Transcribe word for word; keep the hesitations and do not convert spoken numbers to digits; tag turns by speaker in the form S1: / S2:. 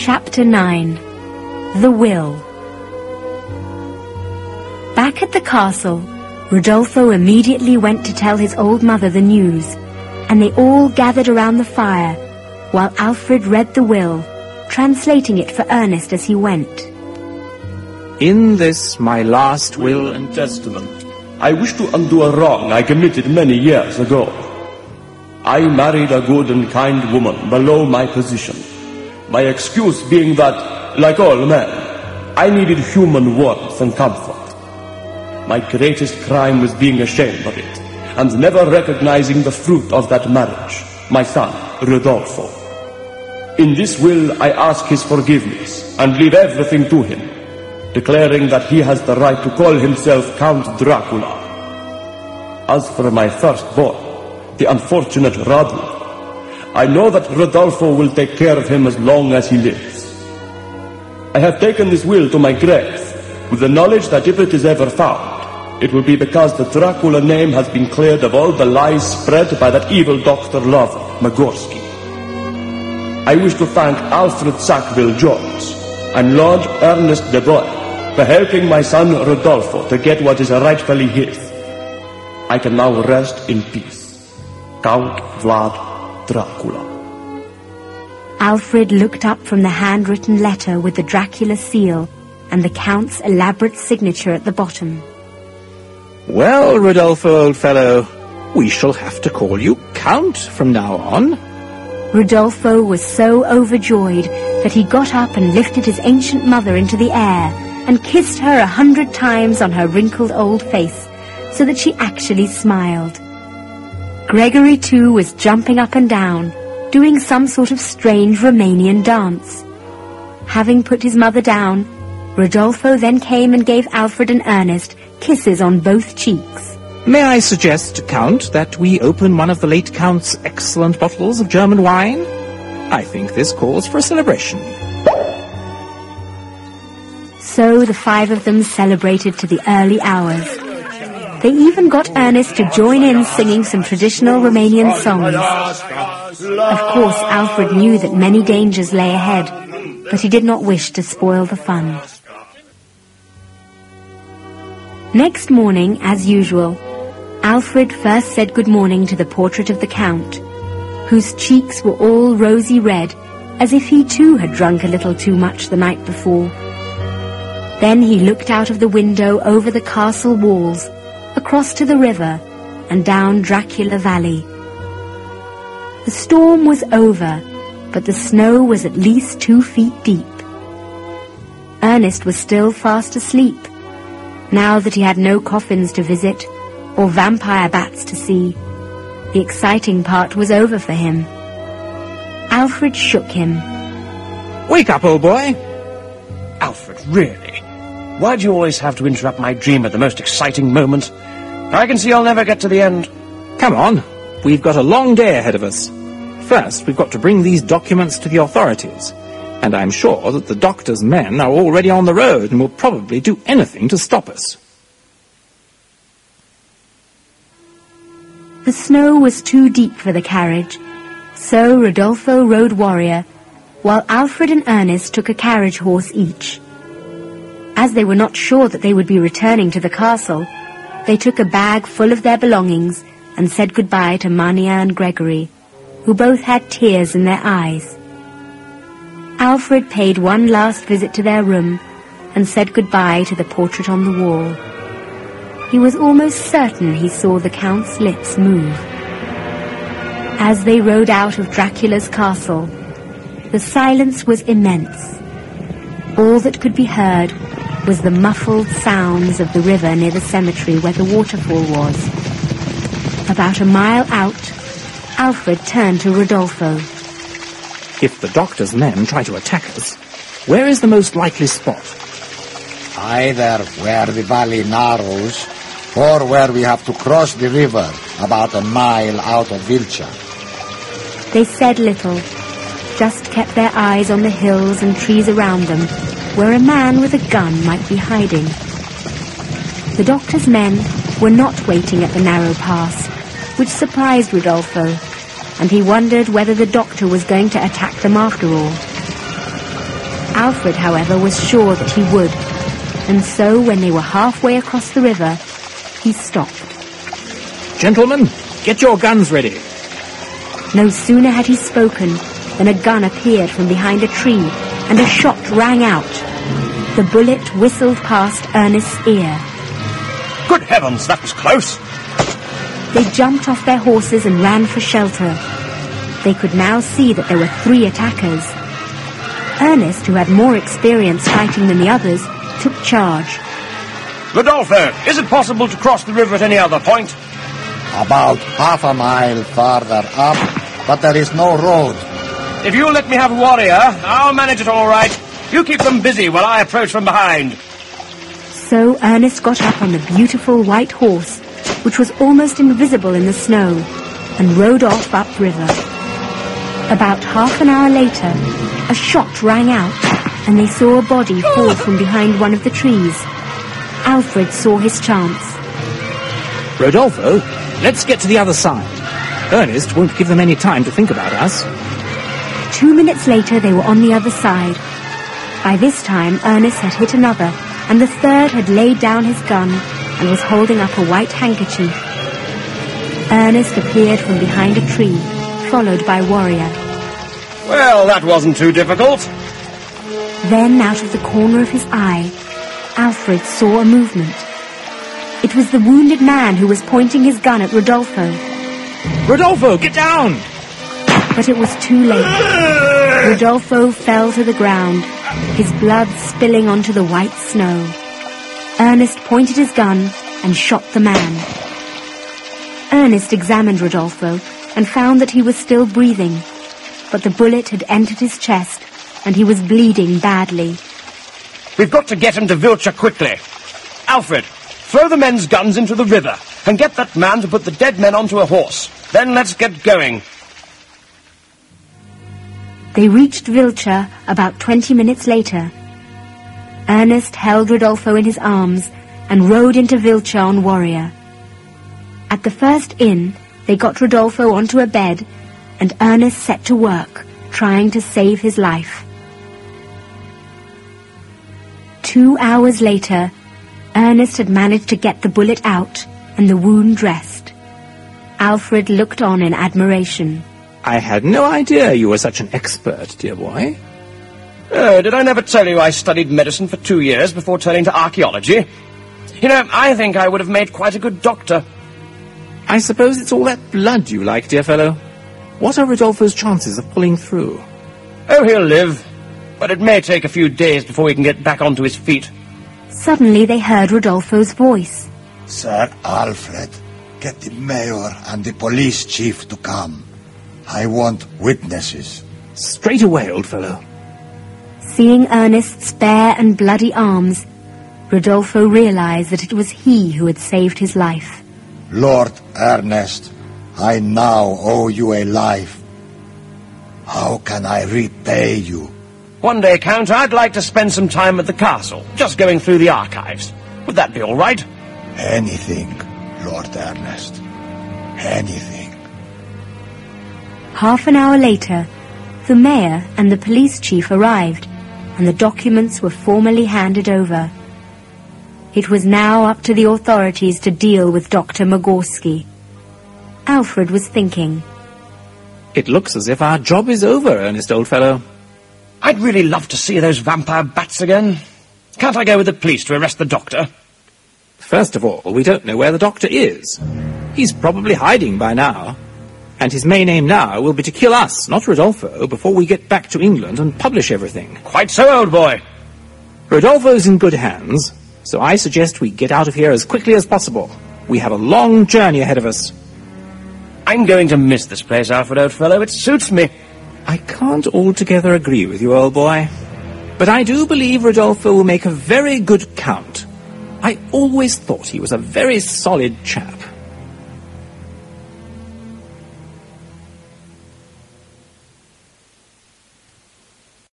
S1: Chapter nine. The Will. Back at the castle, Rodolfo immediately went to tell his old mother the news, and they all gathered around the fire, while Alfred read the will, translating it for Ernest as he went.
S2: In this my last will and
S3: testament, I wish to undo a wrong I committed many years ago. I married a good and kind woman below my position, my excuse being that, like all men, I needed human warmth and comfort. My greatest crime was being ashamed of it, and never recognizing the fruit of that marriage, my son, Rodolfo. In this will I ask his forgiveness, and leave everything to him, declaring that he has the right to call himself Count Dracula. As for my firstborn, the unfortunate Radu, I know that Rodolfo will take care of him as long as he lives. I have taken this will to my grave, with the knowledge that if it is ever found, it will be because the Dracula name has been cleared of all the lies spread by that evil Doctor Love, Magorsky. I wish to thank Alfred Sackville-Jones and Lord Ernest de Boyle for helping my son Rodolfo to get what is rightfully his. I can now rest in peace. Count Vlad Dracula.
S1: Alfred looked up from the handwritten letter with the Dracula seal and the Count's elaborate signature at the bottom.
S2: Well, Rodolfo, old fellow, we shall have to call you Count from now on.
S1: Rodolfo was so overjoyed that he got up and lifted his ancient mother into the air and kissed her a hundred times on her wrinkled old face, so that she actually smiled. Gregory, too, was jumping up and down, doing some sort of strange Romanian dance. Having put his mother down, Rodolfo then came and gave Alfred and Ernest kisses on both cheeks.
S2: May I suggest, Count, that we open one of the late Count's excellent bottles of German wine? I think this calls for a celebration.
S1: So the five of them celebrated to the early hours. They even got Ernest to join in singing some traditional Romanian songs. Of course, Alfred knew that many dangers lay ahead, but he did not wish to spoil the fun. Next morning, as usual, Alfred first said good morning to the portrait of the Count, whose cheeks were all rosy red, as if he too had drunk a little too much the night before. Then he looked out of the window over the castle walls, across to the river, and down Dracula Valley. The storm was over, but the snow was at least two feet deep. Ernest was still fast asleep, now that he had no coffins to visit, or vampire bats to see. The exciting part was over for him. Alfred shook him.
S2: Wake up, old boy!
S4: Alfred, really? Why do you always have to interrupt my dream at the most exciting moment? I can see I'll never get to the end.
S2: Come on, we've got a long day ahead of us. First, we've got to bring these documents to the authorities, and I'm sure that the doctor's men are already on the road and will probably do anything to stop us.
S1: The snow was too deep for the carriage, so Rodolfo rode Warrior, while Alfred and Ernest took a carriage horse each. As they were not sure that they would be returning to the castle, they took a bag full of their belongings and said goodbye to Mania and Gregory, who both had tears in their eyes. Alfred paid one last visit to their room and said goodbye to the portrait on the wall. He was almost certain he saw the Count's lips move. As they rode out of Dracula's castle, the silence was immense. All that could be heard was the muffled sounds of the river near the cemetery where the waterfall was. About a mile out, Alfred turned to Rodolfo.
S2: If the doctor's men try to attack us, where is the most likely spot?
S5: Either where the valley narrows, or where we have to cross the river about a mile out of Vilcea.
S1: They said little, just kept their eyes on the hills and trees around them, where a man with a gun might be hiding. The doctor's men were not waiting at the narrow pass, which surprised Rodolfo, and he wondered whether the doctor was going to attack them after all. Alfred, however, was sure that he would, and so when they were halfway across the river, he stopped.
S2: Gentlemen, get your guns ready.
S1: No sooner had he spoken than a gun appeared from behind a tree, and a shot rang out. The bullet whistled past Ernest's ear.
S4: Good heavens, that was close!
S1: They jumped off their horses and ran for shelter. They could now see that there were three attackers. Ernest, who had more experience fighting than the others, took charge.
S4: Rodolfo, is it possible to cross the river at any other point?
S5: About half a mile farther up, but there is no road.
S4: If you'll let me have a warrior, I'll manage it all right. You keep them busy while I approach from behind.
S1: So Ernest got up on the beautiful white horse, which was almost invisible in the snow, and rode off upriver. About half an hour later, a shot rang out, and they saw a body fall from behind one of the trees. Alfred saw his chance.
S2: Rodolfo, let's get to the other side. Ernest won't give them any time to think about us.
S1: Two minutes later, they were on the other side. By this time, Ernest had hit another, and the third had laid down his gun and was holding up a white handkerchief. Ernest appeared from behind a tree, followed by Warrior.
S4: Well, that wasn't too difficult.
S1: Then, out of the corner of his eye, Alfred saw a movement. It was the wounded man who was pointing his gun at Rodolfo.
S2: Rodolfo, get down!
S1: But it was too late. Rodolfo fell to the ground, his blood spilling onto the white snow. Ernest pointed his gun and shot the man. Ernest examined Rodolfo and found that he was still breathing, but the bullet had entered his chest and he was bleeding badly.
S4: We've got to get him to Wiltshire quickly. Alfred, throw the men's guns into the river and get that man to put the dead men onto a horse. Then let's get going.
S1: They reached Wiltshire about twenty minutes later. Ernest held Rodolfo in his arms and rode into Wiltshire on Warrior. At the first inn, they got Rodolfo onto a bed, and Ernest set to work, trying to save his life. Two hours later, Ernest had managed to get the bullet out, and the wound dressed. Alfred looked on in admiration.
S2: I had no idea you were such an expert, dear boy.
S4: Oh, did I never tell you I studied medicine for two years before turning to archaeology? You know, I think I would have made quite a good doctor.
S2: I suppose it's all that blood you like, dear fellow. What are Rodolfo's chances of pulling through?
S4: Oh, he'll live. But it may take a few days before he can get back onto his feet.
S1: Suddenly they heard Rodolfo's voice.
S5: Sir Alfred, get the mayor and the police chief to come. I want witnesses.
S2: Straight away, old fellow.
S1: Seeing Ernest's bare and bloody arms, Rodolfo realized that it was he who had saved his life.
S5: Lord Ernest, I now owe you a life. How can I repay you?
S4: One day, Count, I'd like to spend some time at the castle, just going through the archives. Would that be all right?
S5: Anything, Lord Ernest. Anything.
S1: Half an hour later, the mayor and the police chief arrived, and the documents were formally handed over. It was now up to the authorities to deal with Doctor Magorski. Alfred was thinking.
S2: It looks as if our job is over, Ernest, old fellow.
S4: I'd really love to see those vampire bats again. Can't I go with the police to arrest the doctor?
S2: First of all, we don't know where the doctor is. He's probably hiding by now. And his main aim now will be to kill us, not Rodolfo, before we get back to England and publish everything.
S4: Quite so, old boy.
S2: Rodolfo's in good hands, so I suggest we get out of here as quickly as possible. We have a long journey ahead of us.
S4: I'm going to miss this place, Alfred, old fellow. It suits me.
S2: I can't altogether agree with you, old boy. But I do believe Rodolfo will make a very good count. I always thought he was a very solid chap.